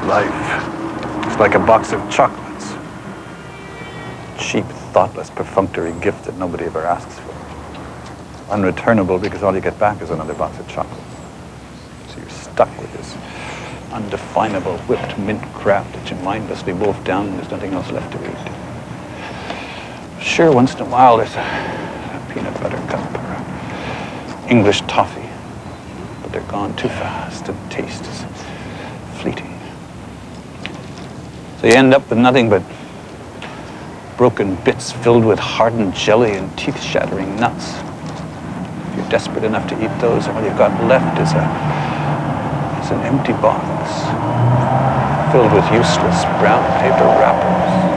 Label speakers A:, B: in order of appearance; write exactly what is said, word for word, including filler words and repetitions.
A: life. It's like a box of chocolates. Cheap, thoughtless, perfunctory gift that nobody ever asks for. Unreturnable because all you get back is another box of chocolates. So you're stuck with this undefinable whipped mint crap that you mindlessly wolf down and there's nothing else left to eat. Sure, once in a while there's a, a peanut butter cup or a English toffee, but they're gone too fast and taste is fleeting. So you end up with nothing but broken bits filled with hardened jelly and teeth-shattering nuts. If you're desperate enough to eat those, all you've got left is a is an empty box filled with useless brown paper wrappers.